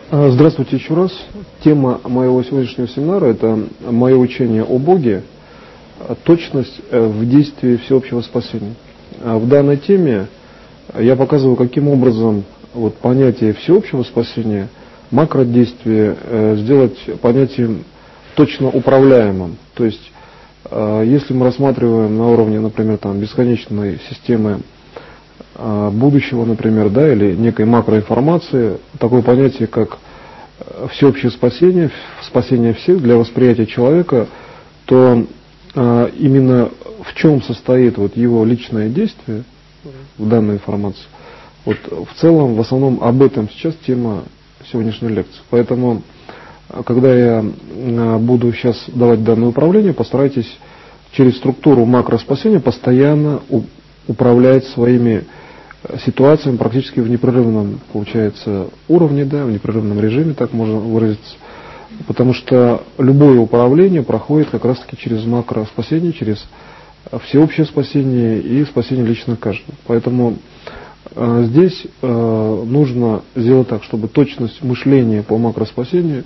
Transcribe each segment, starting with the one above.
Здравствуйте еще раз. Тема моего сегодняшнего семинара – это мое учение о Боге, точность в действии всеобщего спасения. В данной теме я показываю, каким образом понятие всеобщего спасения, макродействие, сделать понятием точно управляемым. То есть, если мы рассматриваем на уровне, например, бесконечной системы будущего, например, или некой макроинформации, такое понятие, как всеобщее спасение, спасение всех для восприятия человека, то именно в чем состоит его личное действие в данной информации. В целом, в основном об этом сейчас тема сегодняшней лекции. Поэтому, когда я буду сейчас давать данное управление, постарайтесь через структуру макроспасения постоянно управлять своими ситуациями практически в непрерывном, уровне, в непрерывном режиме, так можно выразиться. Потому что любое управление проходит как раз-таки через макроспасение, через всеобщее спасение и спасение лично каждого. Поэтому здесь нужно сделать так, чтобы точность мышления по макроспасению,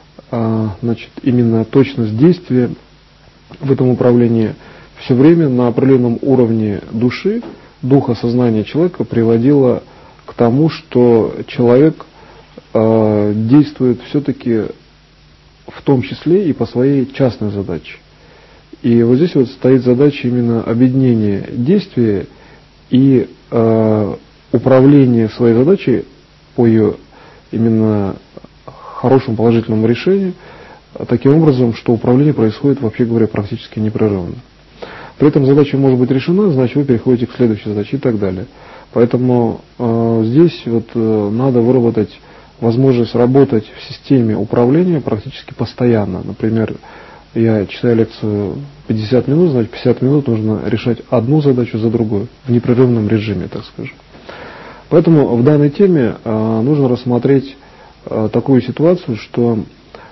именно точность действия в этом управлении все время на определенном уровне души, духа, сознания человека приводила к тому, что человек действует все-таки в том числе и по своей частной задаче. И здесь стоит задача именно объединения действия и управления своей задачей по ее именно хорошему положительному решению, таким образом, что управление происходит, вообще говоря, практически непрерывно. При этом задача может быть решена, значит вы переходите к следующей задаче и так далее. Поэтому здесь надо выработать возможность работать в системе управления практически постоянно. Например, я читаю лекцию 50 минут, значит 50 минут нужно решать одну задачу за другой, в непрерывном режиме, так скажем. Поэтому в данной теме нужно рассмотреть такую ситуацию, что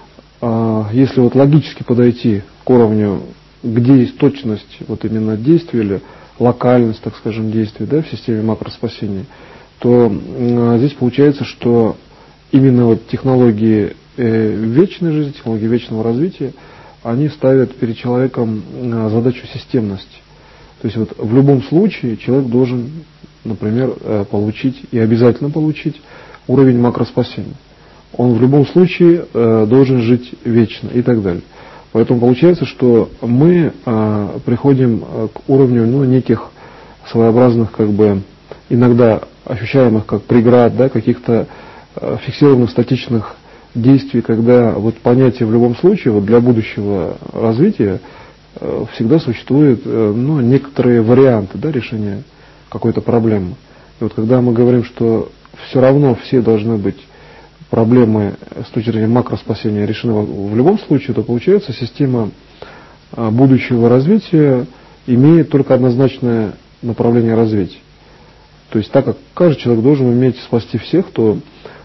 если логически подойти к уровню, где есть точность именно действия или локальность, так скажем, действия в системе макроспасения, то здесь получается, что именно технологии вечной жизни, технологии вечного развития, они ставят перед человеком задачу системности. То есть в любом случае человек должен, например, получить и обязательно получить уровень макроспасения. Он в любом случае должен жить вечно и так далее. Поэтому получается, что мы приходим к уровню неких своеобразных, иногда ощущаемых как преград, каких-то фиксированных статичных действий, когда понятие в любом случае для будущего развития всегда существуют некоторые варианты решения какой-то проблемы. И когда мы говорим, что все равно все должны быть проблемы с точки зрения макроспасения решены в любом случае, то получается система будущего развития имеет только однозначное направление развития. То есть так как каждый человек должен уметь спасти всех, то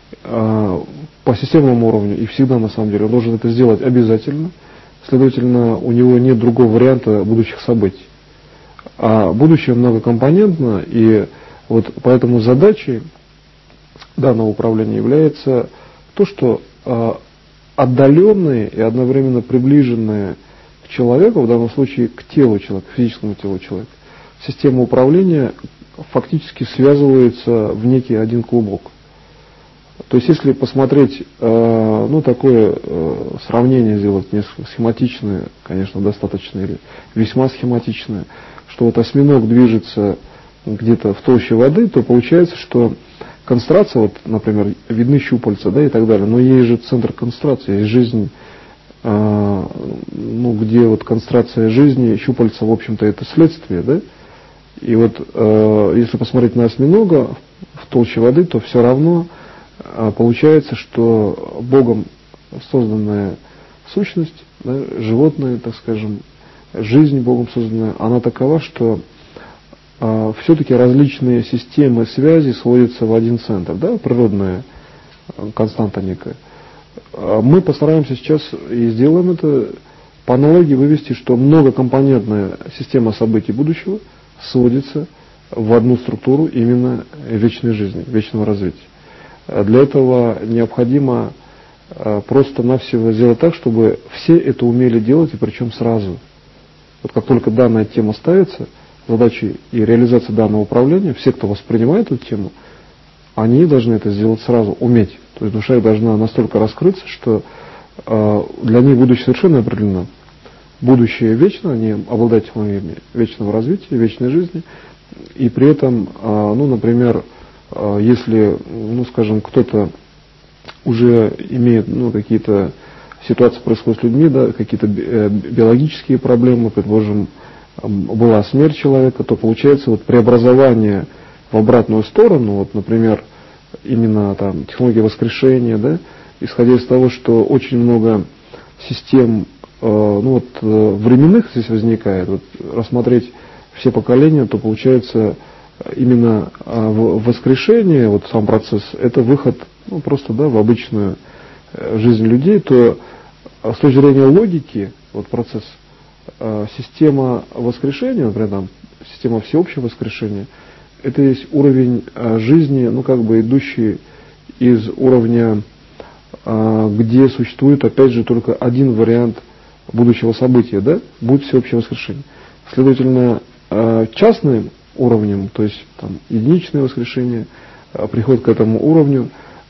по системному уровню и всегда на самом деле он должен это сделать обязательно, следовательно у него нет другого варианта будущих событий. А будущее многокомпонентно, и поэтому задачей данного управления является то, что отдаленные и одновременно приближенные к человеку, в данном случае к телу человека, к физическому телу человека, система управления фактически связывается в некий один клубок. То есть если посмотреть, такое сравнение сделать несколько схематичное, конечно, достаточно или весьма схематичное, что осьминог движется где-то в толще воды, то получается, что концентрация, например, видны щупальца, и так далее, но есть же центр концентрации, есть жизнь, где концентрация жизни, щупальца, в общем-то, это следствие, И если посмотреть на осьминога в толще воды, то все равно получается, что Богом созданная сущность, животное, так скажем, жизнь Богом созданная, она такова, что все-таки различные системы связи сводятся в один центр, природная константа некая. Мы постараемся сейчас и сделаем это по аналогии вывести, что многокомпонентная система событий будущего сводится в одну структуру именно вечной жизни, вечного развития. Для этого необходимо просто-навсего сделать так, чтобы все это умели делать, и причем сразу. Вот как только данная тема ставится, задачи и реализация данного управления, все, кто воспринимает эту тему, они должны это сделать сразу, уметь. То есть душа их должна настолько раскрыться, что для них будущее совершенно определено. Будущее вечно, они обладателями вечного развития, вечной жизни. И при этом, например, если, скажем, кто-то уже имеет, какие-то ситуации происходят с людьми, да, какие-то биологические проблемы, предположим, была смерть человека, то получается вот преобразование в обратную сторону, вот, например, именно там технология воскрешения, да, исходя из того, что очень много систем временных здесь возникает, вот, рассмотреть все поколения, то получается именно воскрешение, вот сам процесс, это выход просто, да, в обычную жизнь людей, то с точки зрения логики, вот процесс, система воскрешения, например, там, система всеобщего воскрешения, это есть уровень жизни, идущий из уровня, где существует, опять же, только один вариант будущего события, да, будет всеобщее воскрешение. Следовательно, частным уровнем, то есть там, единичное воскрешение, приходит к этому уровню,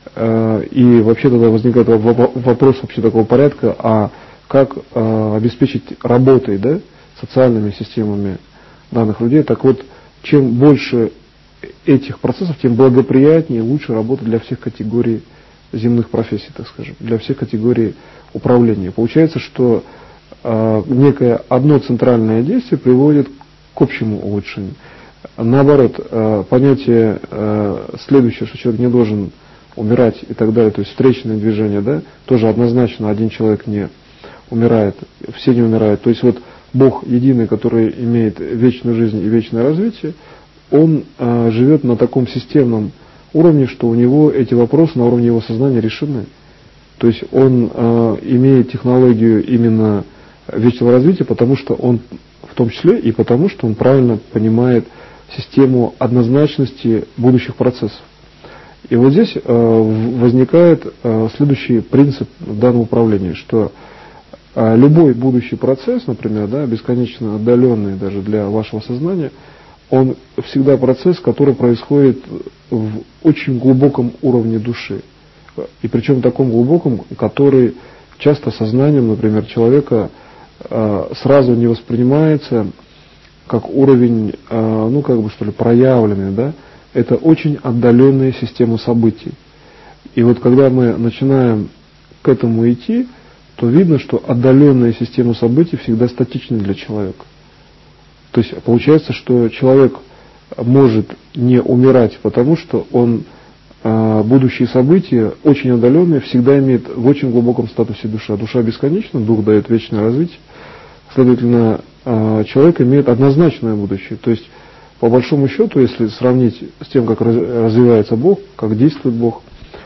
и вообще тогда возникает вопрос вообще такого порядка, а как обеспечить работой, да, социальными системами данных людей. Так вот, чем больше этих процессов, тем благоприятнее и лучше работа для всех категорий земных профессий, так скажем, для всех категорий управления. Получается, что некое одно центральное действие приводит к общему улучшению. Наоборот, понятие следующее, что человек не должен умирать и так далее, то есть встречное движение, да, тоже однозначно один человек не умирает, все не умирают. То есть вот Бог единый, который имеет вечную жизнь и вечное развитие, он живет на таком системном уровне, что у него эти вопросы на уровне его сознания решены. То есть он имеет технологию именно вечного развития, потому что он, в том числе и потому, что он правильно понимает систему однозначности будущих процессов. И вот здесь возникает следующий принцип данного управления, что любой будущий процесс, например, да, бесконечно отдаленный даже для вашего сознания, он всегда процесс, который происходит в очень глубоком уровне души. И причем таком глубоком, который часто сознанием, например, человека сразу не воспринимается как уровень, проявленный, да, это очень отдаленная система событий. И вот когда мы начинаем к этому идти, то видно, что отдаленная система событий всегда статична для человека. То есть получается, что человек может не умирать, потому что он будущие события, очень отдаленные, всегда имеет в очень глубоком статусе душа. Душа бесконечна, дух дает вечное развитие. Следовательно, человек имеет однозначное будущее. То есть, по большому счету, если сравнить с тем, как развивается Бог, как действует Бог,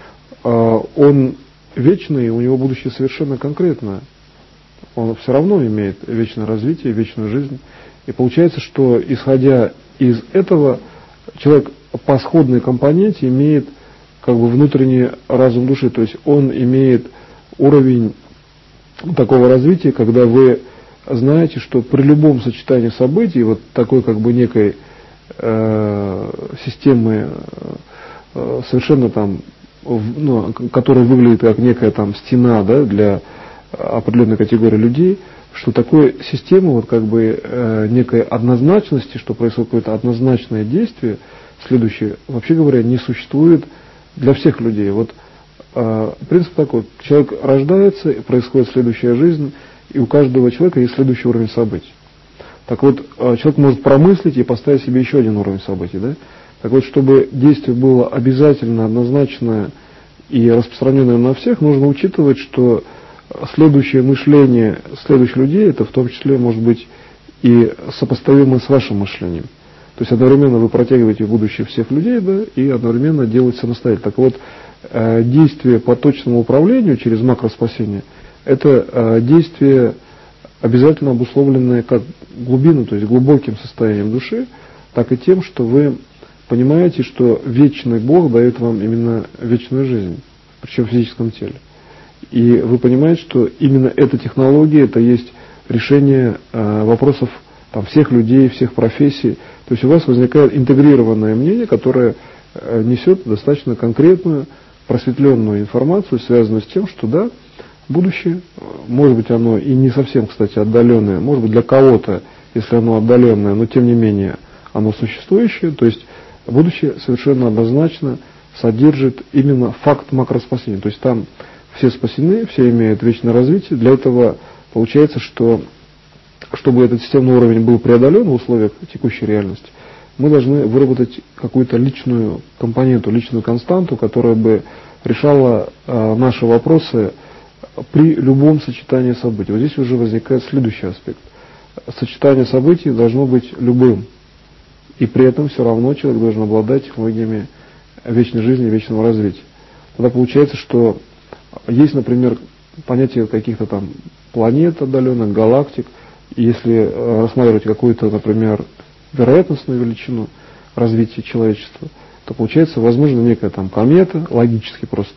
он вечный, у него будущее совершенно конкретное. Он все равно имеет вечное развитие, вечную жизнь. И получается, что, исходя из этого, человек по сходной компоненте имеет внутренний разум души. То есть он имеет уровень такого развития, когда вы знаете, что при любом сочетании событий, вот такой некой системы совершенно там, которая выглядит как некая там стена, да, для определенной категории людей, что такой системы некой однозначности, что происходит какое-то однозначное действие, следующее, вообще говоря, не существует для всех людей. Вот принцип такой: человек рождается, происходит следующая жизнь, и у каждого человека есть следующий уровень событий. Так вот, человек может промыслить и поставить себе еще один уровень событий, да? Так вот, чтобы действие было обязательно, однозначное и распространенное на всех, нужно учитывать, что следующее мышление следующих людей, это в том числе может быть и сопоставимо с вашим мышлением. То есть одновременно вы протягиваете в будущее всех людей, да, и одновременно делаете самостоятельно. Так вот, действие по точному управлению через макроспасение – это действие обязательно обусловленное как глубину, то есть глубоким состоянием души, так и тем, что вы понимаете, что вечный Бог дает вам именно вечную жизнь, причем в физическом теле. И вы понимаете, что именно эта технология, это есть решение вопросов там, всех людей, всех профессий. То есть у вас возникает интегрированное мнение, которое несет достаточно конкретную, просветленную информацию, связанную с тем, что да, будущее, может быть оно и не совсем, кстати, отдаленное, может быть для кого-то, если оно отдаленное, но тем не менее оно существующее, то есть будущее совершенно однозначно содержит именно факт макроспасения. То есть там все спасены, все имеют вечное развитие. Для этого получается, что чтобы этот системный уровень был преодолен в условиях текущей реальности, мы должны выработать какую-то личную компоненту, личную константу, которая бы решала наши вопросы при любом сочетании событий. Вот здесь уже возникает следующий аспект. Сочетание событий должно быть любым. И при этом все равно человек должен обладать технологиями вечной жизни и вечного развития. Тогда получается, что есть, например, понятие каких-то там планет отдаленных, галактик. И если рассматривать какую-то, например, вероятностную величину развития человечества, то получается, возможно, некая там комета, логически просто,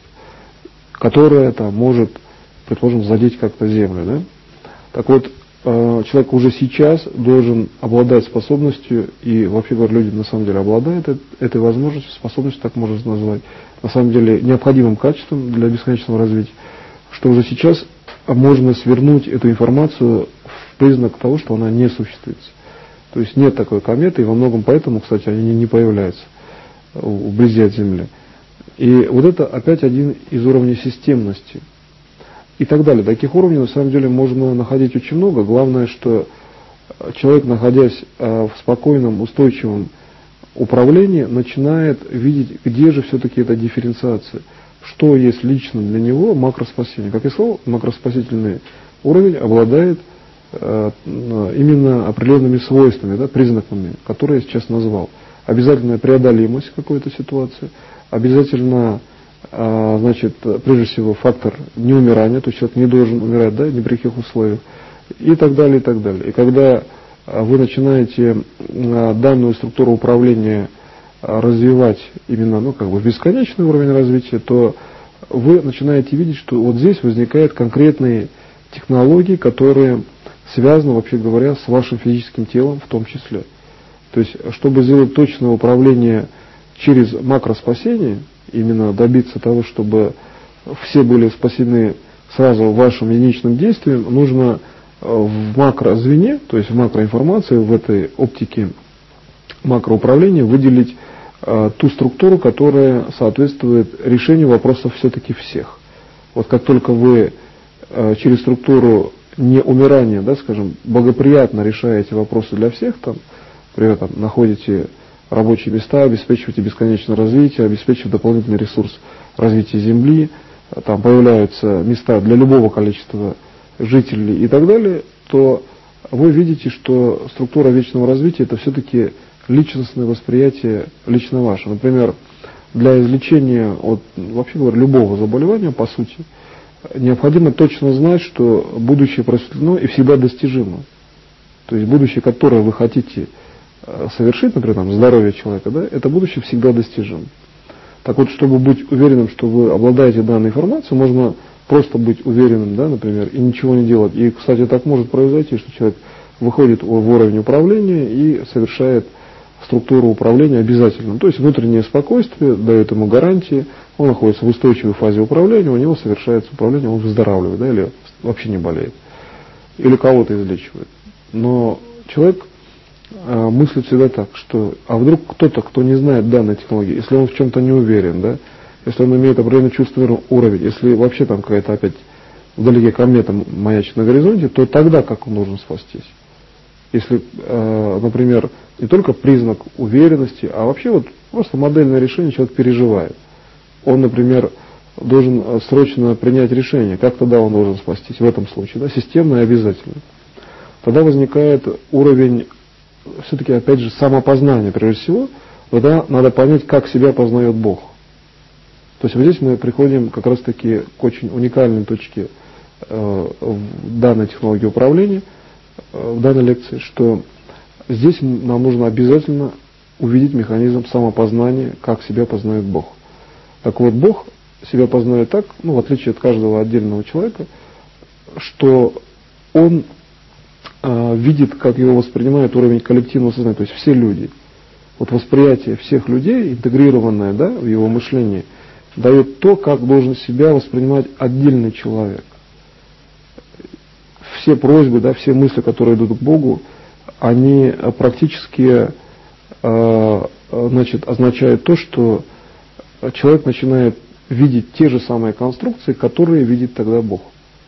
которая там может, предположим, задеть как-то Землю. Да? Так вот, человек уже сейчас должен обладать способностью, и вообще говоря, люди на самом деле обладают этой возможностью, способностью, так можно назвать, на самом деле необходимым качеством для бесконечного развития, что уже сейчас можно свернуть эту информацию в признак того, что она не существует. То есть нет такой кометы, и во многом поэтому, кстати, они не появляются вблизи от Земли. И вот это опять один из уровней системности. И так далее. Таких уровней на самом деле можно находить очень много. Главное, что человек, находясь в спокойном, устойчивом управлении, начинает видеть, где же все-таки эта дифференциация. Что есть лично для него макроспасение. Как я сказал, макроспасительный уровень обладает именно определенными свойствами, да, признаками, которые я сейчас назвал. Обязательная преодолимость какой-то ситуации, обязательно, значит, прежде всего фактор неумирания, то есть человек не должен умирать, да, ни при каких условиях, и так далее, и так далее. И когда вы начинаете данную структуру управления развивать именно, ну, как бы бесконечный уровень развития, то вы начинаете видеть, что вот здесь возникают конкретные технологии, которые связаны, вообще говоря, с вашим физическим телом в том числе. То есть, чтобы сделать точное управление через макроспасение, именно добиться того, чтобы все были спасены сразу вашим единичным действием, нужно в макрозвене, то есть в макроинформации, в этой оптике макроуправления выделить ту структуру, которая соответствует решению вопросов все-таки всех. Вот как только вы через структуру неумирания, да, скажем, благоприятно решаете вопросы для всех, там, например, там, находите рабочие места, обеспечиваете бесконечное развитие, обеспечиваете дополнительный ресурс развития Земли, там появляются места для любого количества жителей и так далее, то вы видите, что структура вечного развития это все-таки личностное восприятие лично ваше. Например, для излечения от, вообще говоря, любого заболевания, по сути, необходимо точно знать, что будущее просветлено и всегда достижимо. То есть будущее, которое вы хотите совершить, например, там, здоровье человека, да, это будущее всегда достижимо. Так вот, чтобы быть уверенным, что вы обладаете данной информацией, можно просто быть уверенным, да, например, и ничего не делать. И, кстати, так может произойти, что человек выходит в уровень управления и совершает структуру управления обязательно. То есть внутреннее спокойствие дает ему гарантии, он находится в устойчивой фазе управления, у него совершается управление, он выздоравливает, да, или вообще не болеет, или кого-то излечивает. Но человек мыслит всегда так, что а вдруг кто-то, кто не знает данной технологии, если он в чем-то не уверен, да, если он имеет определенный чувственный уровень, если вообще там какая-то опять вдалеке комета маячит на горизонте, то тогда как он должен спастись? Если, например, не только признак уверенности, а вообще вот просто модельное решение человек переживает. Он, например, должен срочно принять решение, как тогда он должен спастись в этом случае, да, системно и обязательно. Тогда возникает уровень, все-таки, опять же, самопознания, прежде всего, тогда надо понять, как себя познает Бог. То есть вот здесь мы приходим как раз-таки к очень уникальной точке в данной технологии управления, в данной лекции, что здесь нам нужно обязательно увидеть механизм самопознания, как себя познает Бог. Так вот, Бог себя познает так, в отличие от каждого отдельного человека, что Он видит, как его воспринимает уровень коллективного сознания, то есть все люди. Вот восприятие всех людей, интегрированное, в его мышлении, дает то, как должен себя воспринимать отдельный человек. Все просьбы, все мысли, которые идут к Богу, они практически означают то, что человек начинает видеть те же самые конструкции, которые видит тогда Бог.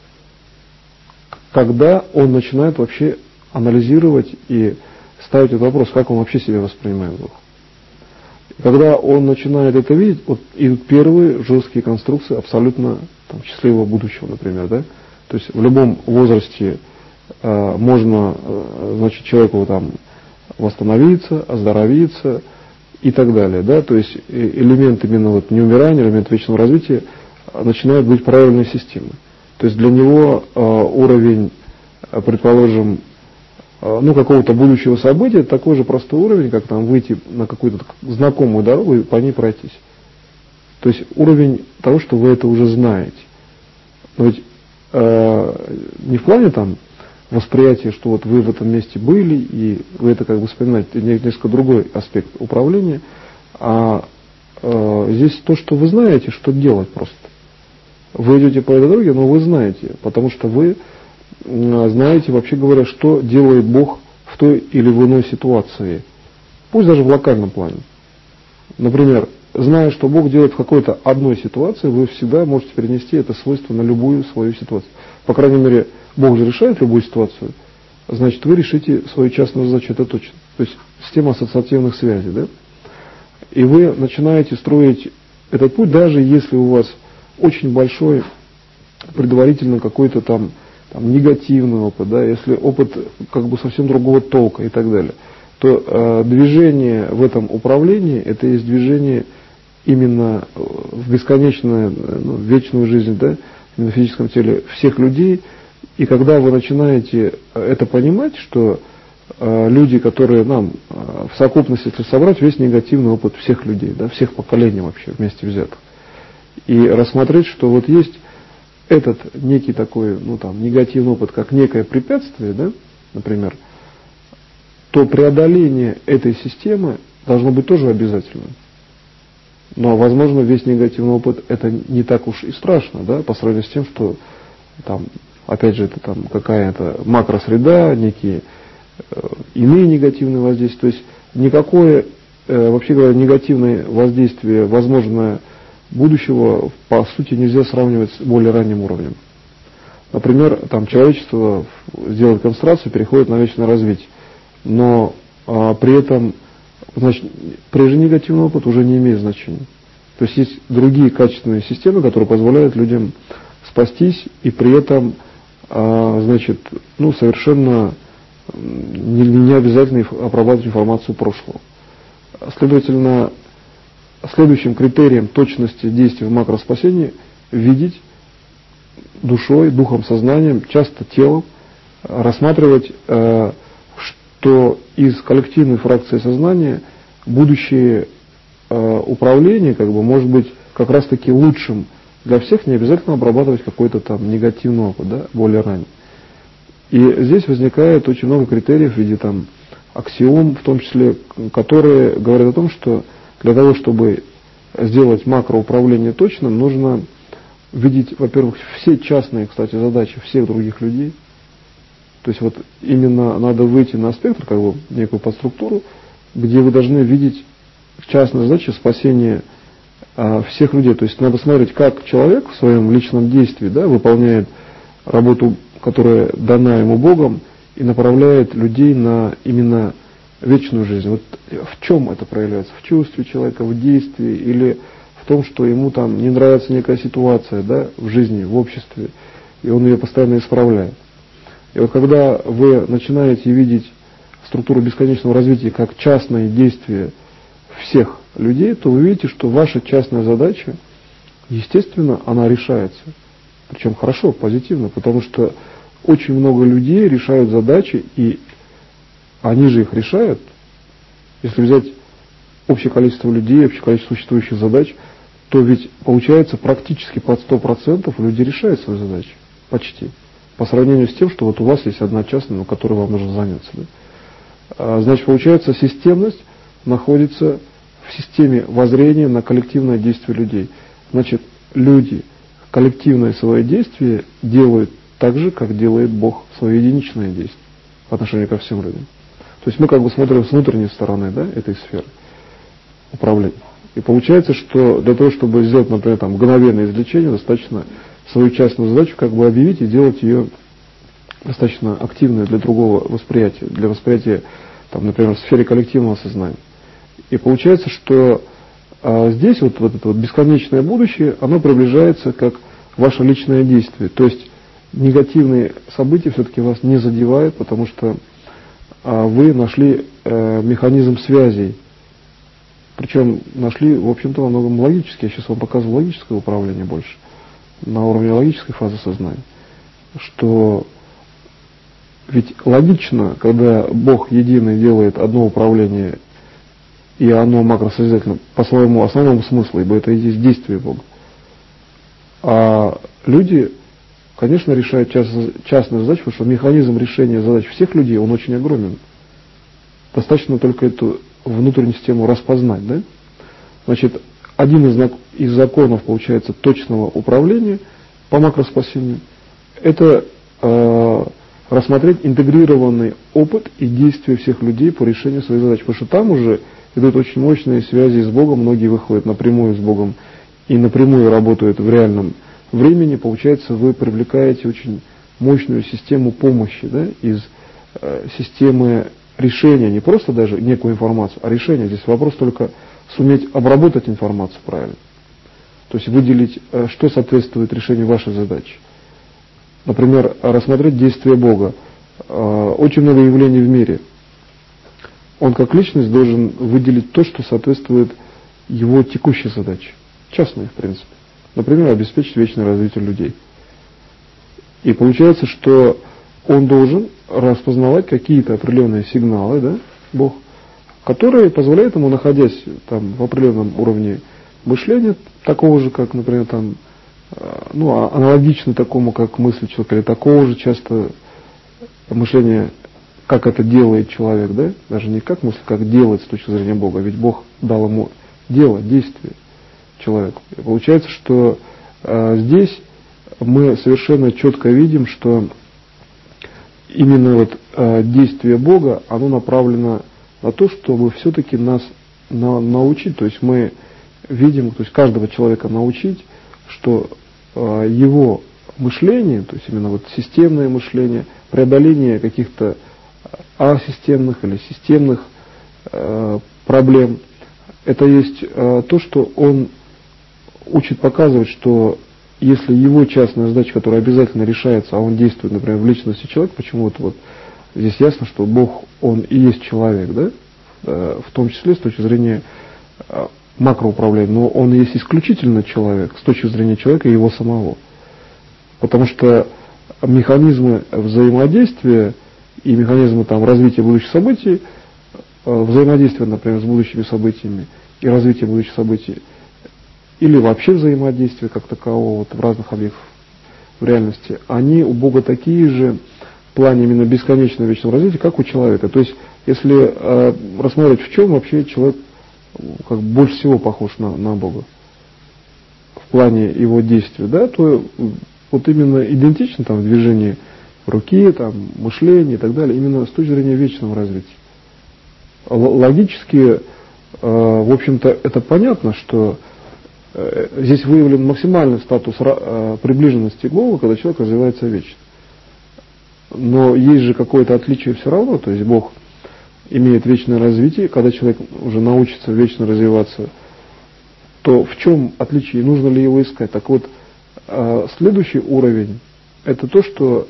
Когда он начинает вообще анализировать и ставить этот вопрос, как он вообще себя воспринимает Бог. Когда он начинает это видеть, идут первые жесткие конструкции абсолютно счастливого будущего, например, То есть в любом возрасте можно, человеку восстановиться, оздоровиться и так далее, То есть элемент именно неумирания, элемент вечного развития начинает быть правильной системой. То есть для него уровень, предположим, какого-то будущего события такой же простой уровень, как выйти на какую-то знакомую дорогу и по ней пройтись. То есть уровень того, что вы это уже знаете. Но ведь не в плане восприятия, что вы в этом месте были, и вы это вспоминаете, это несколько другой аспект управления, а здесь то, что вы знаете, что делать просто. Вы идете по этой дороге, но вы знаете, потому что вы знаете, вообще говоря, что делает Бог в той или в иной ситуации, пусть даже в локальном плане. Например, зная, что Бог делает в какой-то одной ситуации, вы всегда можете перенести это свойство на любую свою ситуацию. По крайней мере, Бог же решает любую ситуацию, значит, вы решите свою частную задачу, это точно. То есть система ассоциативных связей, И вы начинаете строить этот путь, даже если у вас очень большой предварительно какой-то негативный опыт, если опыт совсем другого толка и так далее, то движение в этом управлении, это есть движение именно в бесконечную, вечную жизнь, именно в физическом теле всех людей. И когда вы начинаете это понимать, что люди, которые нам в совокупности, если собрать весь негативный опыт всех людей, всех поколений вообще вместе взятых, и рассмотреть, что есть этот некий такой, негативный опыт, как некое препятствие, например, то преодоление этой системы должно быть тоже обязательным. Но, возможно, весь негативный опыт это не так уж и страшно, по сравнению с тем, что опять же, это какая-то макросреда, некие иные негативные воздействия. То есть никакое, вообще говоря, негативное воздействие, возможное будущего, по сути, нельзя сравнивать с более ранним уровнем. Например, человечество сделает концентрацию, переходит на вечное развитие. Но при этом, прежний негативный опыт уже не имеет значения. То есть есть другие качественные системы, которые позволяют людям спастись и при этом, совершенно не обязательно обрабатывать информацию прошлого. Следовательно, следующим критерием точности действий в макроспасении видеть душой, духом, сознанием, часто телом, рассматривать, что из коллективной фракции сознания будущее управление может быть как раз таки лучшим для всех, не обязательно обрабатывать какой-то негативный опыт, более ранний. И здесь возникает очень много критериев в виде аксиом, в том числе, которые говорят о том, что для того, чтобы сделать макроуправление точным, нужно видеть, во-первых, все частные, кстати, задачи всех других людей. То есть именно надо выйти на спектр, некую подструктуру, где вы должны видеть частные задачи спасения всех людей. То есть надо смотреть, как человек в своем личном действии выполняет работу, которая дана ему Богом, и направляет людей на именно вечную жизнь. В чем это проявляется? В чувстве человека, в действии, или в том, что ему не нравится некая ситуация в жизни, в обществе, и он ее постоянно исправляет. И когда вы начинаете видеть структуру бесконечного развития как частные действия всех людей, то вы видите, что ваша частная задача, естественно, она решается. Причем хорошо, позитивно, потому что очень много людей решают задачи, и они же их решают. Если взять общее количество людей, общее количество существующих задач, то ведь получается практически под 100% люди решают свои задачи. Почти. По сравнению с тем, что вот у вас есть одна частная, на которой вам нужно заняться. Да? Значит, получается, системность находится в системе воззрения на коллективное действие людей. Значит, люди коллективное свое действие делают так же, как делает Бог свое единичное действие по отношению ко всем людям. То есть мы как бы смотрим с внутренней стороны, да, этой сферы управления. И получается, что для того, чтобы сделать, например, там, мгновенное извлечение, достаточно свою частную задачу как бы объявить и делать ее достаточно активной для другого восприятия, для восприятия, там, например, в сфере коллективного сознания. И получается, что здесь вот это вот бесконечное будущее, оно приближается как ваше личное действие. То есть негативные события все-таки вас не задевают, потому что вы нашли механизм связей. Причем нашли, в общем-то, во многом логически. Я сейчас вам показываю логическое управление больше, на уровне логической фазы сознания. Что ведь логично, когда Бог единый делает одно управление, и оно макросозидательно по своему основному смыслу, ибо это и есть действие Бога. А люди, конечно, решают частную задачу, потому что механизм решения задач всех людей, он очень огромен. Достаточно только эту внутреннюю систему распознать. Да? Значит, один из законов, получается, точного управления по макроспасению, это рассмотреть интегрированный опыт и действия всех людей по решению своих задач. Потому что там уже идут очень мощные связи с Богом, многие выходят напрямую с Богом и напрямую работают в реальном времени. Получается, вы привлекаете очень мощную систему помощи, да, из системы решения, не просто даже некую информацию, а решение. Здесь вопрос только суметь обработать информацию правильно. То есть выделить, что соответствует решению вашей задачи. Например, рассмотреть действия Бога. Очень много явлений в мире. Он как личность должен выделить то, что соответствует его текущей задаче. Частной, в принципе. Например, обеспечить вечное развитие людей. И получается, что он должен распознавать какие-то определенные сигналы, да, Бог, которые позволяют ему, находясь там в определенном уровне мышления, такого же, как, например, там, аналогично такому, как мысль человека, или такого же часто мышления, как это делает человек, да, даже не как мысль, как делает с точки зрения Бога, ведь Бог дал ему дело, действие человеку. И получается, что здесь мы совершенно четко видим, что именно вот действие Бога, оно направлено на то, чтобы все-таки нас научить, то есть мы видим, то есть каждого человека научить, что его мышление, то есть именно вот системное мышление, преодоление каких-то асистемных или системных проблем, это есть то, что он учит показывать, что если его частная задача, которая обязательно решается, а он действует, например, в личности человека, почему-то вот здесь ясно, что Бог, он и есть человек, да, в том числе с точки зрения макроуправления, но он и есть исключительно человек с точки зрения человека и его самого. Потому что механизмы взаимодействия и механизмы там, развития будущих событий, взаимодействия, например, с будущими событиями и развития будущих событий, или вообще взаимодействия как такового вот, в разных объектах в реальности, они у Бога такие же в плане именно бесконечного вечного развития, как у человека. То есть, если рассмотреть, в чем вообще человек как больше всего похож на Бога в плане его действия, да, то вот именно идентично там, в движении руки, там, мышления и так далее, именно с точки зрения вечного развития. Логически, в общем-то, это понятно, что здесь выявлен максимальный статус приближенности к Богу, когда человек развивается вечно. Но есть же какое-то отличие все равно, то есть Бог имеет вечное развитие, когда человек уже научится вечно развиваться, то в чем отличие, нужно ли его искать? Так вот, следующий уровень, это то, что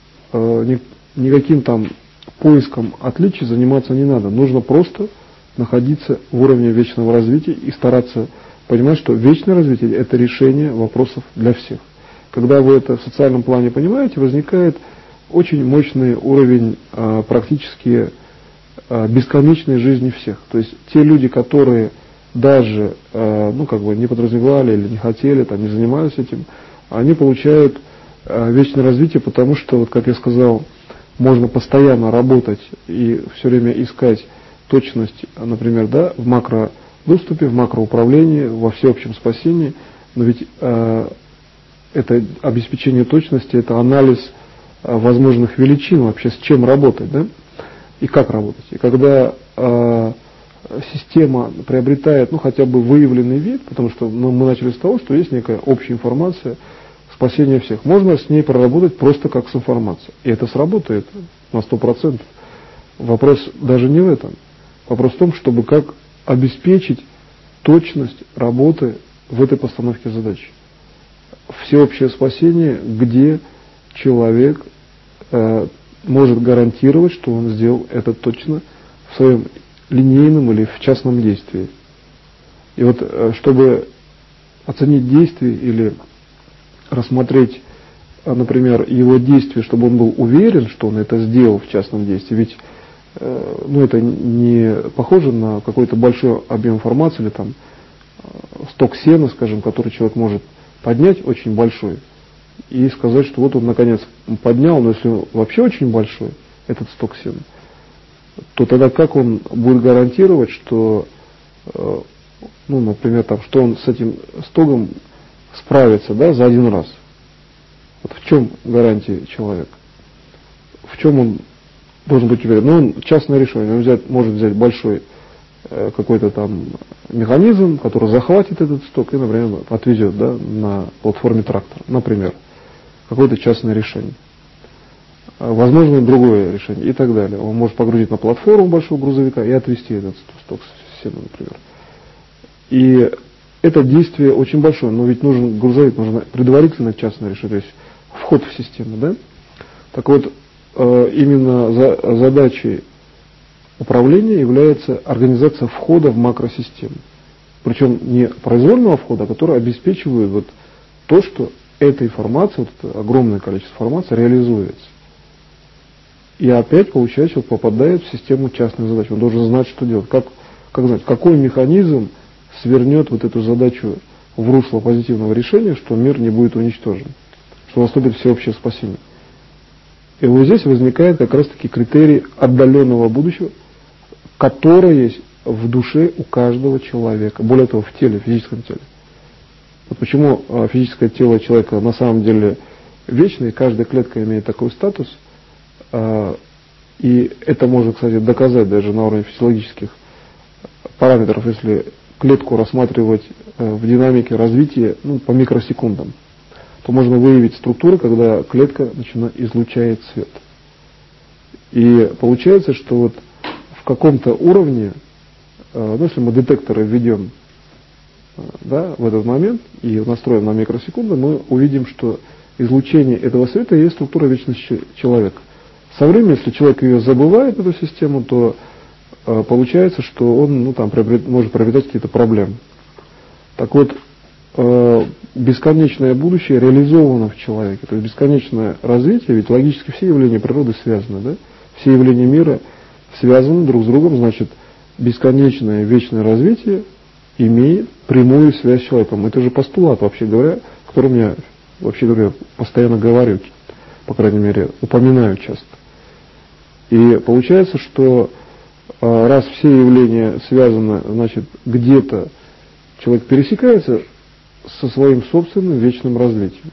никаким там поиском отличий заниматься не надо. Нужно просто находиться в уровне вечного развития и стараться понимать, что вечное развитие – это решение вопросов для всех. Когда вы это в социальном плане понимаете, возникает очень мощный уровень практически бесконечной жизни всех. То есть те люди, которые даже не подразумевали или не хотели, там, не занимались этим, они получают вечное развитие, потому что, вот, как я сказал, можно постоянно работать и все время искать точность, например, да, в макродоступе, в макроуправлении, во всеобщем спасении, но ведь это обеспечение точности, это анализ возможных величин вообще, с чем работать, да, и как работать. И когда система приобретает, хотя бы выявленный вид, потому что мы начали с того, что есть некая общая информация, спасение всех. Можно с ней проработать просто как с информацией. И это сработает на 100%. Вопрос даже не в этом. Вопрос в том, чтобы как обеспечить точность работы в этой постановке задачи. Всеобщее спасение, где человек может гарантировать, что он сделал это точно в своем линейном или в частном действии. И вот чтобы оценить действие или рассмотреть, например, его действие, чтобы он был уверен, что он это сделал в частном действии, ведь это не похоже на какой-то большой объем информации или там сток сена, скажем, который человек может поднять очень большой и сказать, что вот он наконец поднял, но если он вообще очень большой, этот сток сена, то тогда как он будет гарантировать, что, например, что он с этим стогом справится, да, за один раз? Вот в чем гарантия человека? В чем он должен быть уверен? Он частное решение, он может взять большой какой-то там механизм, который захватит этот сток и, например, отвезет, да, на платформе трактора, например, какое-то частное решение. Возможно, другое решение и так далее. Он может погрузить на платформу большого грузовика и отвезти этот сток сена, например. И это действие очень большое, но ведь нужен грузовик, нужно предварительно частное решение, то есть вход в систему, да? Так вот, именно задачей управления является организация входа в макросистему. Причем не произвольного входа, а который обеспечивает то, что эта информация, это огромное количество информации реализуется. И опять, получается, человек попадает в систему частных задач. Он должен знать, что делать. Как знать, какой механизм свернет эту задачу в русло позитивного решения, что мир не будет уничтожен, что наступит всеобщее спасение. И вот здесь возникает как раз-таки критерий отдаленного будущего, который есть в душе у каждого человека. Более того, в теле, в физическом теле. Вот почему физическое тело человека на самом деле вечное, и каждая клетка имеет такой статус. И это можно, кстати, доказать даже на уровне физиологических параметров, если клетку рассматривать в динамике развития по микросекундам, то можно выявить структуры, когда клетка излучает свет. И получается, что в каком-то уровне, если мы детекторы введем в этот момент и настроим на микросекунды, мы увидим, что излучение этого света есть структура вечности человека. Со временем, если человек ее забывает, эту систему, то получается, что он может приобретать какие-то проблемы. Так вот, бесконечное будущее реализовано в человеке. То есть бесконечное развитие, ведь логически все явления природы связаны, да? Все явления мира связаны друг с другом, значит, бесконечное вечное развитие имеет прямую связь с человеком. Это же постулат, вообще говоря, о котором я, вообще говоря, постоянно говорю, по крайней мере, упоминаю часто. И получается, что раз все явления связаны, значит, где-то человек пересекается со своим собственным вечным развитием.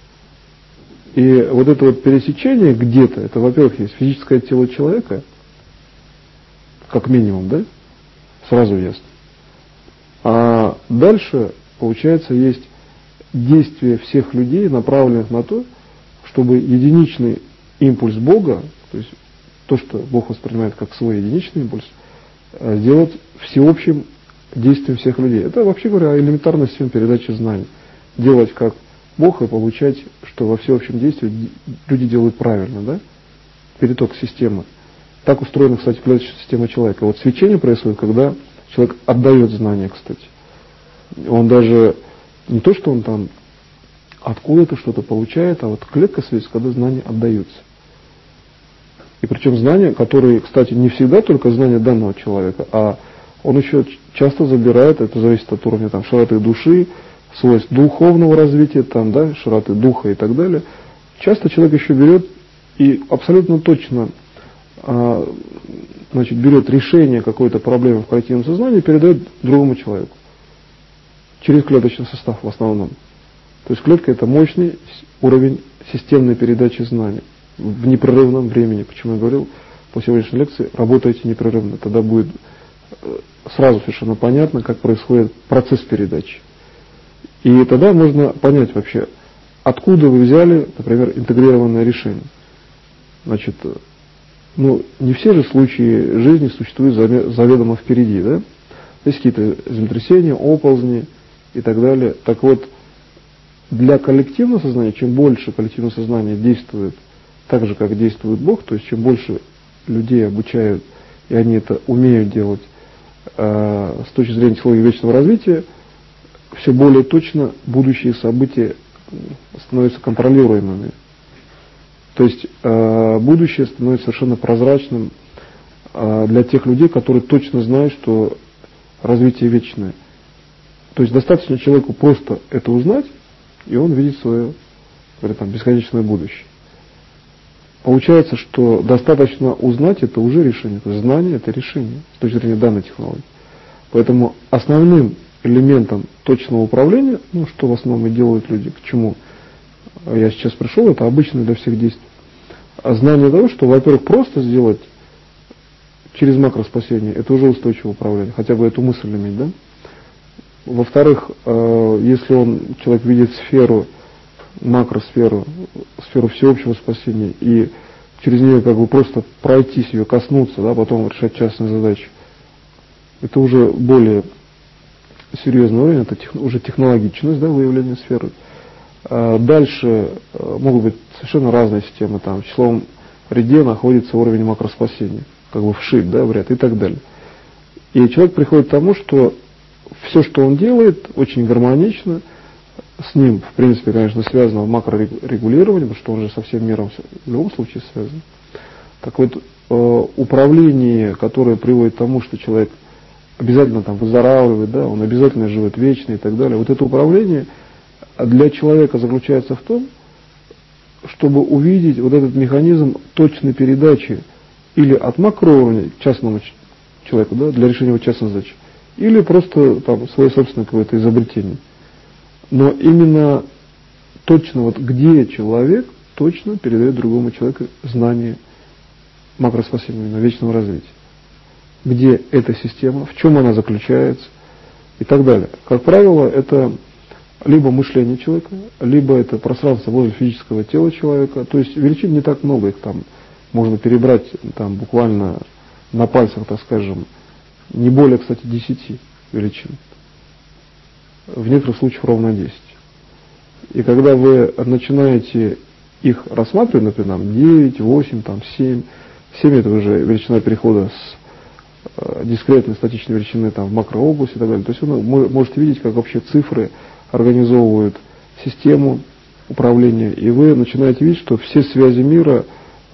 И это пересечение где-то, это, во-первых, есть физическое тело человека, как минимум, да? Сразу ясно. А дальше, получается, есть действия всех людей, направленных на то, чтобы единичный импульс Бога, то есть то, что Бог воспринимает как свой единичный импульс, сделать всеобщим действием всех людей. Это, вообще говоря, элементарная система передачи знаний. Делать как Бог и получать, что во всеобщем действии люди делают правильно, да? Переток системы. Так устроена, кстати, клеточная система человека. Свечение происходит, когда человек отдает знания, кстати. Он даже не то, что он там откуда-то что-то получает, а клетка светится, когда знания отдаются. И причем знания, которые, кстати, не всегда только знания данного человека, а он еще часто забирает, это зависит от уровня там, широты души, свойств духовного развития, там, да, широты духа и так далее. Часто человек еще берет и абсолютно точно берет решение какой-то проблемы в коллективном сознании и передает другому человеку. Через клеточный состав в основном. То есть клетка — это мощный уровень системной передачи знаний в непрерывном времени. Почему я говорил по сегодняшней лекции, работайте непрерывно. Тогда будет сразу совершенно понятно, как происходит процесс передачи. И тогда можно понять вообще, откуда вы взяли, например, интегрированное решение. Значит, не все же случаи жизни существуют заведомо впереди, да? Есть какие-то землетрясения, оползни и так далее. Так вот, для коллективного сознания, чем больше коллективное сознание действует так же, как действует Бог, то есть чем больше людей обучают, и они это умеют делать с точки зрения теории вечного развития, все более точно будущие события становятся контролируемыми. То есть будущее становится совершенно прозрачным для тех людей, которые точно знают, что развитие вечное. То есть достаточно человеку просто это узнать, и он видит свое бесконечное будущее. Получается, что достаточно узнать — это уже решение. То есть знание — это решение с точки зрения данной технологии. Поэтому основным элементом точного управления, что в основном и делают люди, к чему я сейчас пришел, это обычное для всех действий. Знание того, что, во-первых, просто сделать через макроспасение — это уже устойчивое управление, хотя бы эту мысль иметь, да? Во-вторых, если человек видит сферу, макросферу, сферу всеобщего спасения, и через нее просто пройтись, ее коснуться, да, потом решать частные задачи, это уже более серьезный уровень, это уже технологичность, да, выявления сферы. Дальше могут быть совершенно разные системы, там в числовом ряде находится уровень макроспасения, вшит, да, в ряд и так далее. И человек приходит к тому, что все, что он делает, очень гармонично, с ним, в принципе, конечно, связано макрорегулирование, потому что он же со всем миром в любом случае связан. Так вот, управление, которое приводит к тому, что человек обязательно выздоравливает, да, он обязательно живет вечно и так далее, вот это управление для человека заключается в том, чтобы увидеть вот этот механизм точной передачи или от макроуровня частному человеку, да, для решения его частной задачи, или просто свое собственное какое-то изобретение. Но именно точно где человек точно передает другому человеку знание макроспасения, вечного развития. Где эта система, в чем она заключается и так далее. Как правило, это либо мышление человека, либо это пространство возле физического тела человека. То есть величин не так много, их можно перебрать буквально на пальцах, так скажем, не более, кстати, 10 величин. В некоторых случаях ровно 10. И когда вы начинаете их рассматривать, например, 9, 8, 7, 7 это уже величина перехода с дискретной статичной величины в макрообласть и так далее. То есть вы можете видеть, как вообще цифры организовывают систему управления, и вы начинаете видеть, что все связи мира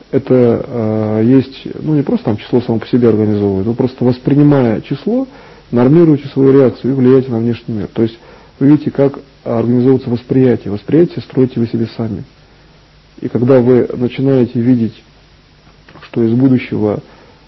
это есть, не просто число само по себе организовывает, но просто воспринимая число, нормируете свою реакцию и влияете на внешний мир. То есть вы видите, как организовывается восприятие. Восприятие строите вы себе сами. И когда вы начинаете видеть, что из будущего,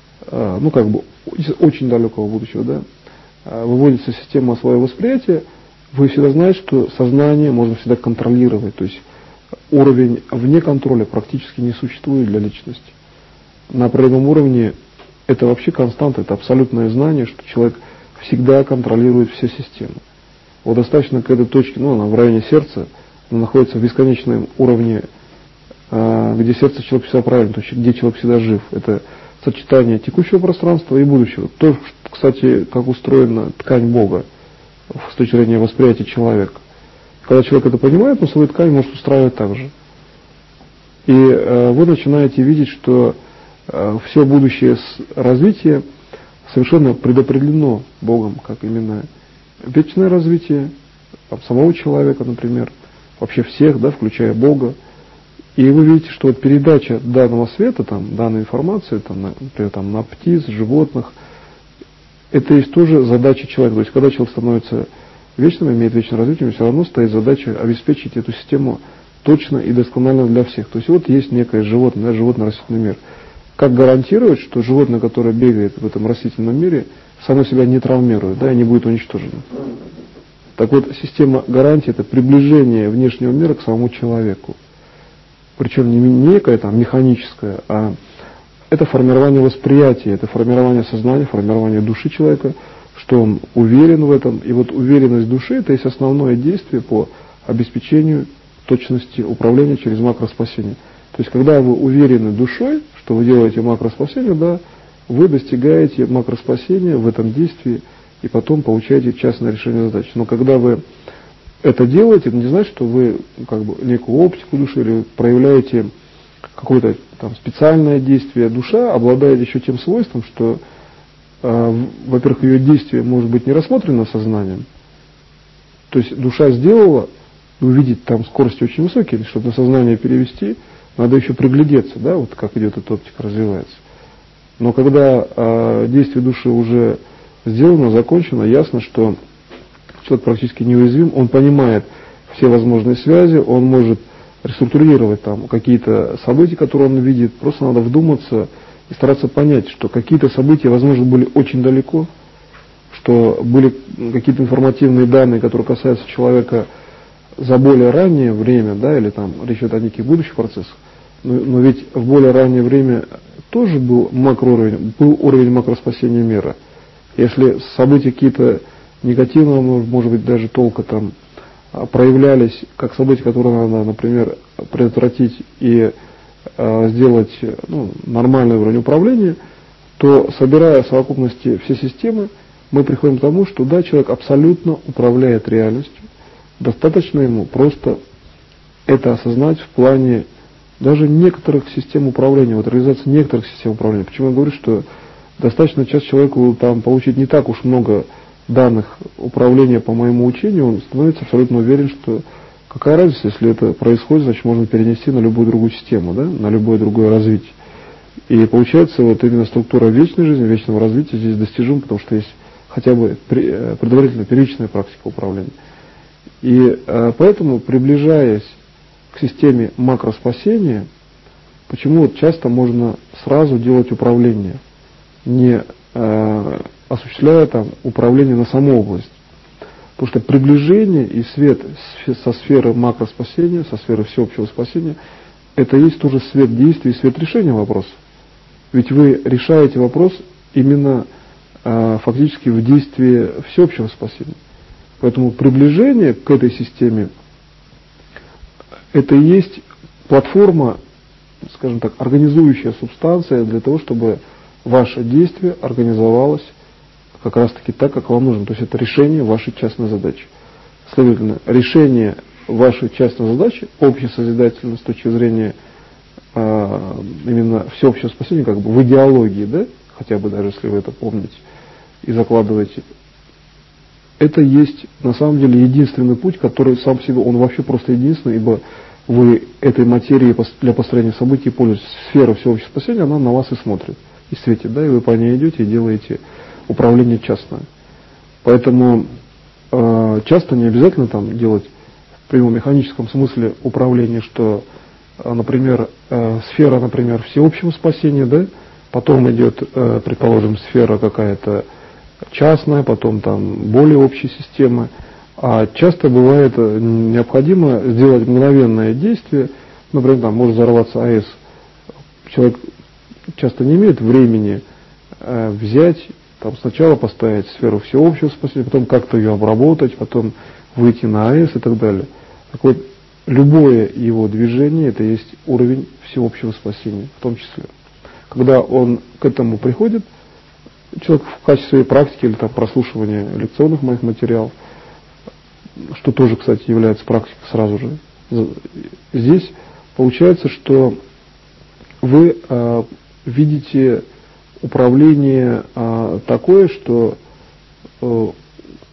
из очень далекого будущего, да, выводится система своего восприятия, вы всегда знаете, что сознание можно всегда контролировать. То есть уровень вне контроля практически не существует для личности. На определенном уровне это вообще константа, это абсолютное знание, что человек всегда контролирует все системы. Вот достаточно к этой точке, она в районе сердца, она находится в бесконечном уровне, где сердце человека всегда правильно, то есть где человек всегда жив. Это сочетание текущего пространства и будущего. То, кстати, как устроена ткань Бога с точки зрения восприятия человека. Когда человек это понимает, он свою ткань может устраивать так же. И вы начинаете видеть, что все будущее развитие совершенно предопределено Богом, как именно вечное развитие самого человека, например, вообще всех, да, включая Бога. И вы видите, что вот передача данного света, там, данной информации, там, например, там, на птиц, животных, это есть тоже задача человека. То есть, когда человек становится вечным, имеет вечное развитие, все равно стоит задача обеспечить эту систему точно и досконально для всех. То есть, вот есть некое животное, да, животно-растительный мир. Как гарантировать, что животное, которое бегает в этом растительном мире, само себя не травмирует, да, и не будет уничтожено? Так вот, система гарантии – это приближение внешнего мира к самому человеку. Причем не некое там механическое, а это формирование восприятия, это формирование сознания, формирование души человека, что он уверен в этом. И вот уверенность души – это есть основное действие по обеспечению точности управления через макроспасение. То есть, когда вы уверены душой, что вы делаете макроспасение, да, вы достигаете макроспасения в этом действии и потом получаете частное решение задачи. Но когда вы это делаете, это не значит, что вы как бы некую оптику души или проявляете какое-то там специальное действие. Душа обладает еще тем свойством, что, во-первых, ее действие может быть не рассмотрено сознанием. То есть душа сделала, увидеть там скорости очень высокие, чтобы на сознание перевести, надо еще приглядеться, да, вот как идет эта оптика, развивается. Но когда действие души уже сделано, закончено, ясно, что человек практически неуязвим, он понимает все возможные связи, он может реструктурировать там какие-то события, которые он видит, просто надо вдуматься и стараться понять, что какие-то события, возможно, были очень далеко, что были какие-то информативные данные, которые касаются человека за более раннее время, да, или там речь идет о неких будущих процессах, но ведь в более раннее время тоже был макроуровень, был уровень макроспасения мира. Если события какие-то негативного, может быть, даже толка там проявлялись как события, которые надо, например, предотвратить и сделать нормальный уровень управления, то, собирая в совокупности все системы, мы приходим к тому, что да, человек абсолютно управляет реальностью. Достаточно ему просто это осознать в плане даже некоторых систем управления, вот реализации некоторых систем управления. Почему я говорю, что достаточно часто человеку там получить не так уж много данных управления по моему учению, он становится абсолютно уверен, что какая разница, если это происходит, значит можно перенести на любую другую систему, да, на любое другое развитие. И получается, вот именно структура вечной жизни, вечного развития здесь достижима, потому что есть хотя бы предварительно первичная практика управления. И поэтому, приближаясь к системе макроспасения, почему вот часто можно сразу делать управление, не осуществляя там управление на саму область. Потому что приближение и свет со сферы макроспасения, со сферы всеобщего спасения, это есть тоже свет действия и свет решения вопроса. Ведь вы решаете вопрос именно фактически в действии всеобщего спасения. Поэтому приближение к этой системе, это и есть платформа, скажем так, организующая субстанция для того, чтобы ваше действие организовалось как раз таки так, как вам нужно. То есть это решение вашей частной задачи. Следовательно, решение вашей частной задачи, общесозидательно с точки зрения именно всеобщего спасения, как бы в идеологии, да, хотя бы даже если вы это помните и закладываете, это есть на самом деле единственный путь, который сам по себе, он вообще просто единственный, ибо вы этой материей для построения событий пользуетесь. Сфера всеобщего спасения, она на вас и смотрит, и светит, да, и вы по ней идете и делаете управление частное. Поэтому часто не обязательно там делать в прямом механическом смысле управление, что, например, сфера, например, всеобщего спасения, да, потом идет, предположим, сфера какая-то частная, потом там более общие системы. А часто бывает необходимо сделать мгновенное действие, например, там может взорваться АЭС. Человек часто не имеет времени взять, там сначала поставить сферу всеобщего спасения, потом как-то ее обработать, потом выйти на АЭС и так далее. Так вот, любое его движение, это есть уровень всеобщего спасения, в том числе. Когда он к этому приходит, человек в качестве своей практики или там прослушивания лекционных моих материалов, что тоже, кстати, является практикой сразу же, здесь получается, что вы видите управление такое, что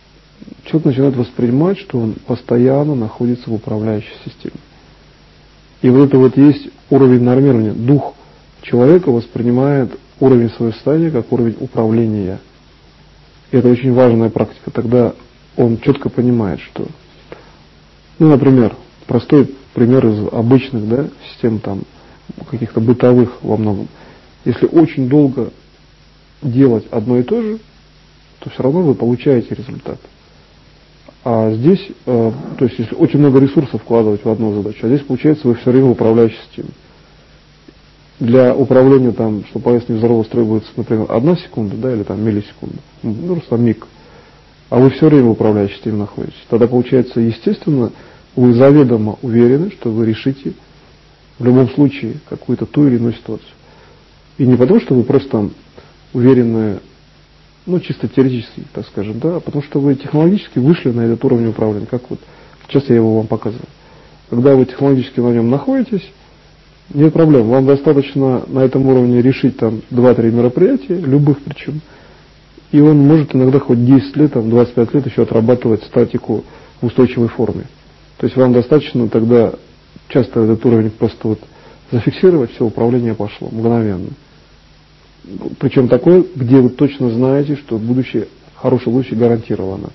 человек начинает воспринимать, что он постоянно находится в управляющей системе. И вот это вот есть уровень нормирования. Дух человека воспринимает уровень своего состояния как уровень управления. И это очень важная практика. Тогда он четко понимает, что, например, простой пример из обычных, систем там каких-то бытовых во многом. Если очень долго делать одно и то же, то все равно вы получаете результат. А здесь, то есть если очень много ресурсов вкладывать в одну задачу, а здесь получается вы все время в управляющей системе. Для управления там, что пояснение взрыва требуется, например, 1 секунда, или там миллисекунда, просто миг. А вы все время в управляющей системе находитесь. Тогда получается, естественно, вы заведомо уверены, что вы решите в любом случае какую-то ту или иную ситуацию. И не потому, что вы просто там уверены, чисто теоретически, так скажем, а потому что вы технологически вышли на этот уровень управления, как вот сейчас я его вам показывал. Когда вы технологически на нем находитесь, нет проблем, вам достаточно на этом уровне решить там 2-3 мероприятия, любых причем, и он может иногда хоть 10 лет, 25 лет еще отрабатывать статику в устойчивой форме. То есть вам достаточно тогда часто этот уровень просто зафиксировать, все, управление пошло мгновенно. Причем такое, где вы точно знаете, что хорошее будущее гарантировано.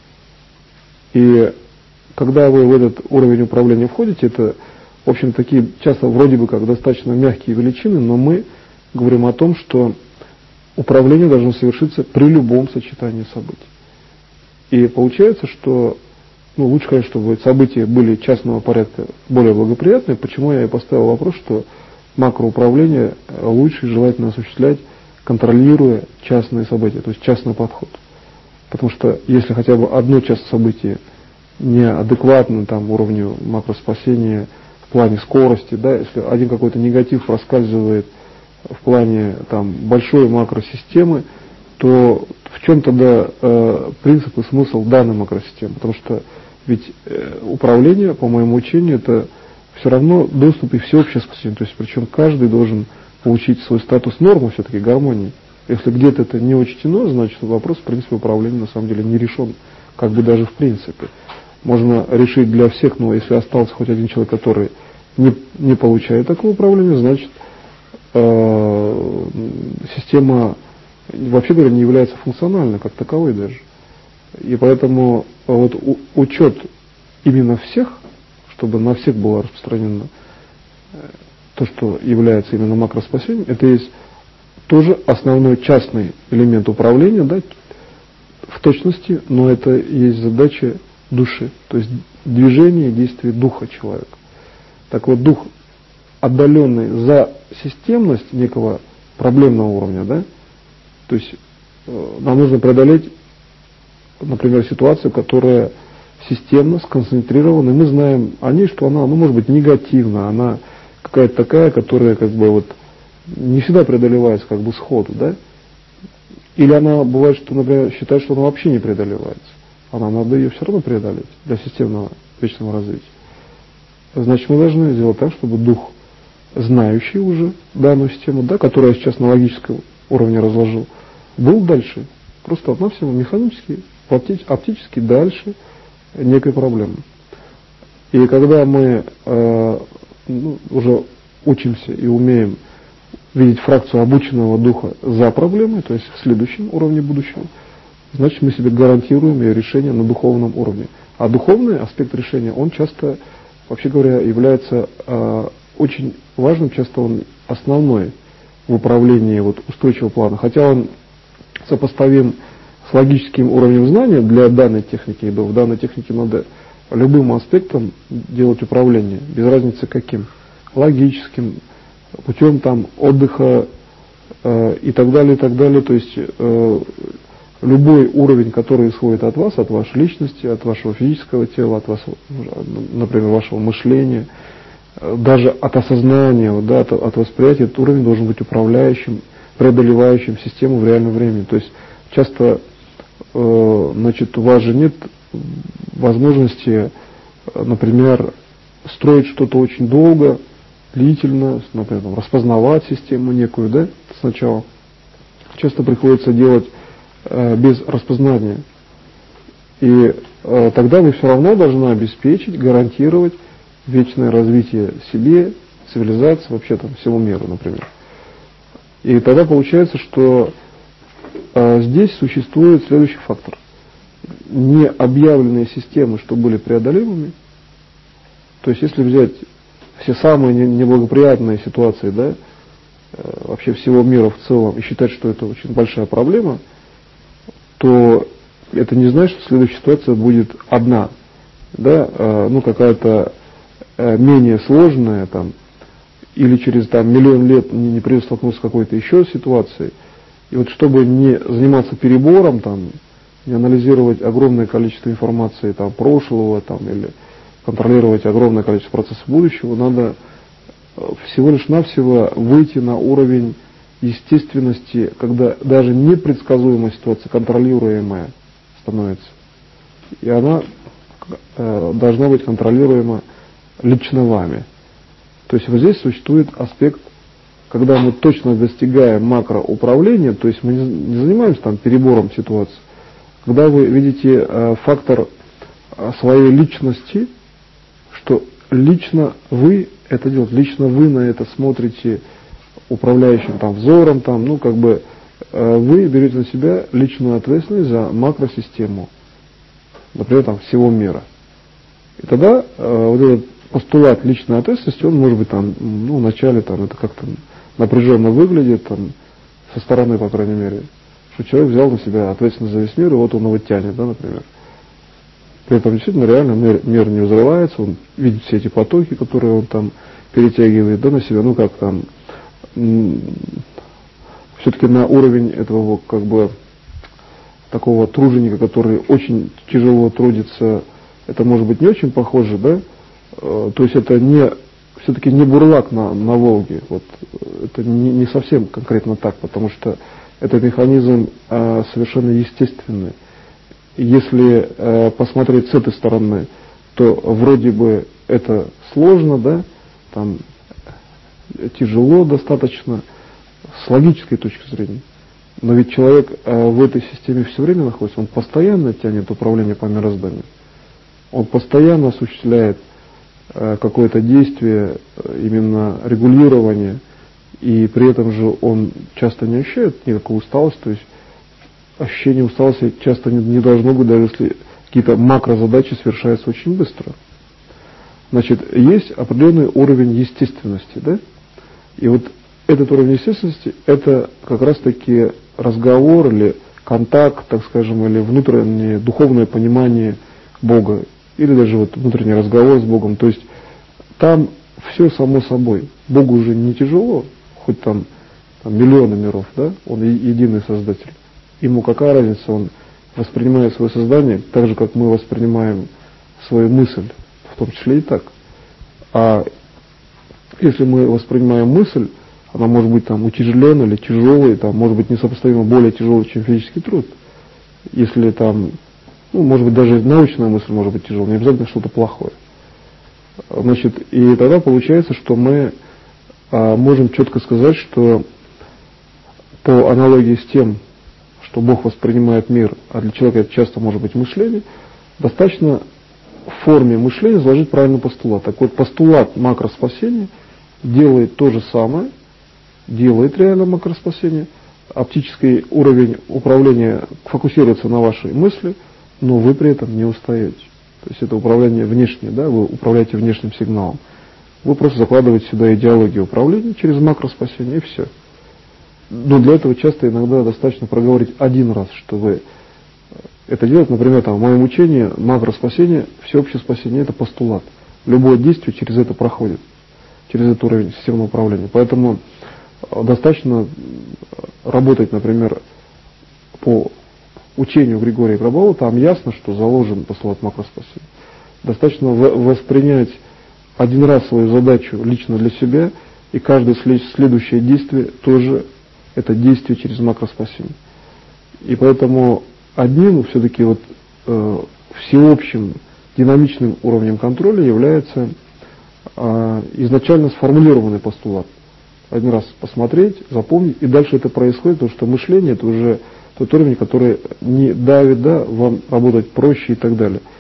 И когда вы в этот уровень управления входите, это, в общем, такие часто вроде бы как достаточно мягкие величины, но мы говорим о том, что управление должно совершиться при любом сочетании событий. И получается, что лучше, конечно, чтобы события были частного порядка более благоприятные. Почему я и поставил вопрос, что макроуправление лучше и желательно осуществлять, контролируя частные события, то есть частный подход. Потому что если хотя бы одно частное событие неадекватно уровню макроспасения в плане скорости, если один какой-то негатив проскальзывает в плане большой макросистемы, то в чем тогда принцип и смысл данной макросистемы? Потому что ведь управление, по моему учению, это все равно доступ и всеобщее спасение. То есть причем каждый должен получить свой статус нормы, все-таки гармонии. Если где-то это не учтено, значит вопрос в принципе управления на самом деле не решен, даже в принципе. Можно решить для всех, но если остался хоть один человек, который не получает такого управления, значит система, вообще говоря, не является функциональной как таковой даже. И поэтому учет именно всех, чтобы на всех было распространено то, что является именно макроспасением, это есть тоже основной частный элемент управления, в точности, но это есть задача души, то есть движение и действие духа человека. Так вот, дух, отдаленный за системность некого проблемного уровня, то есть нам нужно преодолеть, например, ситуацию, которая системно сконцентрирована, и мы знаем о ней, что она, может быть, негативна, она какая-то такая, которая не всегда преодолевается сходу, или она бывает, что, например, считает, что она вообще не преодолевается, надо ее все равно преодолеть для системного вечного развития. Значит, мы должны сделать так, чтобы дух, знающий уже данную систему, которую я сейчас на логическом уровне разложил, был дальше, просто одновременно механически, оптически дальше некой проблемы. И когда мы уже учимся и умеем видеть фракцию обученного духа за проблемой, то есть в следующем уровне будущего, значит мы себе гарантируем ее решение на духовном уровне. А духовный аспект решения, он часто, вообще говоря, является очень важным, часто он основной в управлении устойчивого плана. Хотя он сопоставим с логическим уровнем знания для данной техники, ибо в данной технике надо любым аспектом делать управление, без разницы каким. Логическим, путем отдыха и так далее, и так далее. То есть любой уровень, который исходит от вас, от вашей личности, от вашего физического тела, от вас, например, вашего мышления, даже от осознания, от восприятия, этот уровень должен быть управляющим, преодолевающим систему в реальном времени. То есть часто у вас же нет возможности, например, строить что-то очень долго, длительно, например, распознавать систему некую, сначала. Часто приходится делать без распознания. И тогда вы все равно должны обеспечить, гарантировать вечное развитие себе, цивилизации, вообще там всего мира, например. И тогда получается, что здесь существует следующий фактор. Необъявленные системы, что были преодолимыми, то есть если взять все самые неблагоприятные ситуации, да, вообще всего мира в целом, и считать, что это очень большая проблема, то это не значит, что следующая ситуация будет одна, да, ну какая-то менее сложная, там, или через там, миллион лет не придется столкнуться с какой-то еще ситуацией. И вот чтобы не заниматься перебором, там, не анализировать огромное количество информации там, прошлого там, или контролировать огромное количество процессов будущего, надо всего лишь навсего выйти на уровень естественности, когда даже непредсказуемая ситуация, контролируемая становится. И она должна быть контролируема лично вами. То есть вот здесь существует аспект, когда мы точно достигаем макроуправления, то есть мы не занимаемся там перебором ситуации. Когда вы видите фактор своей личности, что лично вы это делаете, лично вы на это смотрите управляющим там взором, там, ну как бы вы берете на себя личную ответственность за макросистему, например, там всего мира. И тогда вот этот постулат личной ответственности, он может быть там, ну, вначале там это как-то напряженно выглядит, там, со стороны, по крайней мере, что человек взял на себя ответственность за весь мир, и вот он его тянет, да, например. При этом действительно реально мир не взрывается, он видит все эти потоки, которые он там перетягивает, да, на себя, ну как там, все-таки на уровень этого как бы такого труженика, который очень тяжело трудится, это может быть не очень похоже, да, то есть это не, все-таки не бурлак на Волге, вот, это не совсем конкретно так, потому что это механизм совершенно естественный. Если посмотреть с этой стороны, то вроде бы это сложно, да, там тяжело достаточно, с логической точки зрения. Но ведь человек в этой системе все время находится, он постоянно тянет управление по мирозданию. Он постоянно осуществляет какое-то действие, именно регулирование, и при этом же он часто не ощущает никакой усталости, то есть ощущение усталости часто не должно быть, даже если какие-то макрозадачи совершаются очень быстро. Значит, есть определенный уровень естественности, да? И вот этот уровень естественности, это как раз-таки разговор или контакт, так скажем, или внутреннее духовное понимание Бога, или даже вот внутренний разговор с Богом. То есть там все само собой. Богу уже не тяжело, хоть там миллионы миров, да? Он единый создатель. Ему какая разница, он воспринимает свое создание так же, как мы воспринимаем свою мысль, в том числе и так. А если мы воспринимаем мысль, она может быть там утяжеленной или тяжелой, там, может быть несопоставимо более тяжелой, чем физический труд. Если там, ну, может быть, даже научная мысль может быть тяжелой, не обязательно что-то плохое. Значит, и тогда получается, что мы можем четко сказать, что по аналогии с тем, что Бог воспринимает мир, а для человека это часто может быть мышление, достаточно в форме мышления заложить правильный постулат. Так вот, постулат макроспасения делает то же самое, делает реально макроспасение, оптический уровень управления фокусируется на вашей мысли, но вы при этом не устаете. То есть это управление внешнее, да, вы управляете внешним сигналом. Вы просто закладываете сюда идеологию управления через макроспасение, и все. Но для этого часто иногда достаточно проговорить один раз, что вы это делаете. Например, там, в моем учении макроспасение, всеобщее спасение – это постулат. Любое действие через это проходит, через этот уровень системного управления. Поэтому достаточно работать, например, по учению Григория Гробова, там ясно, что заложен постулат макроспасения. Достаточно воспринять один раз свою задачу лично для себя, и каждое следующее действие тоже это действие через макроспасение. И поэтому одним все-таки вот всеобщим динамичным уровнем контроля является изначально сформулированный постулат. Один раз посмотреть, запомнить, и дальше это происходит, потому что мышление это уже тот уровень, который не давит, да, вам работать проще и так далее.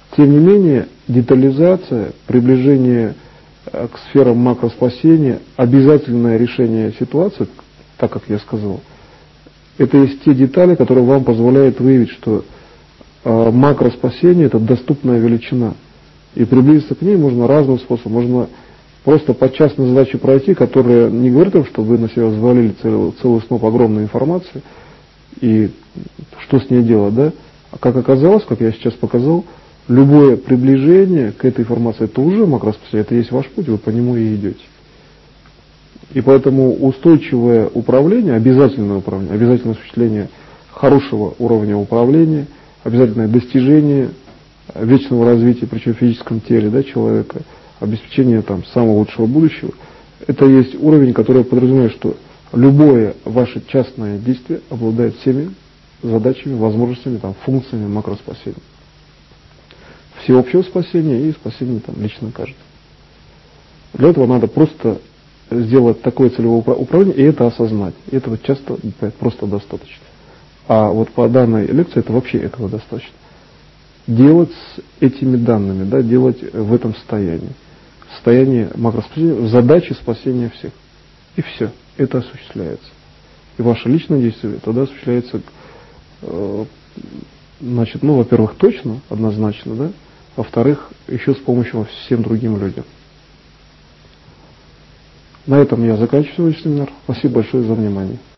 Тем не менее, детализация, приближение к сферам макроспасения, обязательное решение ситуации, так как я сказал, это есть те детали, которые вам позволяют выявить, что макроспасение – это доступная величина. И приблизиться к ней можно разным способом. Можно просто по частной задаче пройти, которая не говорит о том, что вы на себя взвалили целый сноп огромной информации, и что с ней делать, да? А как оказалось, как я сейчас показал, любое приближение к этой информации – это уже макроспасение, это есть ваш путь, вы по нему и идете. И поэтому устойчивое управление, обязательное осуществление хорошего уровня управления, обязательное достижение вечного развития, причем в физическом теле, да, человека, обеспечение там самого лучшего будущего, это есть уровень, который подразумевает, что любое ваше частное действие обладает всеми задачами, возможностями, там, функциями макроспасения. Всеобщего спасения и спасения там, лично каждого. Для этого надо просто сделать такое целевое управление и это осознать. И этого часто просто достаточно. А вот по данной лекции это вообще этого достаточно. Делать с этими данными, да, делать в этом состоянии макроспасения, задачи спасения всех. И все, это осуществляется. И ваше личное действие тогда осуществляется, значит, ну, во-первых, точно, однозначно, да, во-вторых, еще с помощью всем другим людям. На этом я заканчиваю сегодняшний семинар. Спасибо большое за внимание.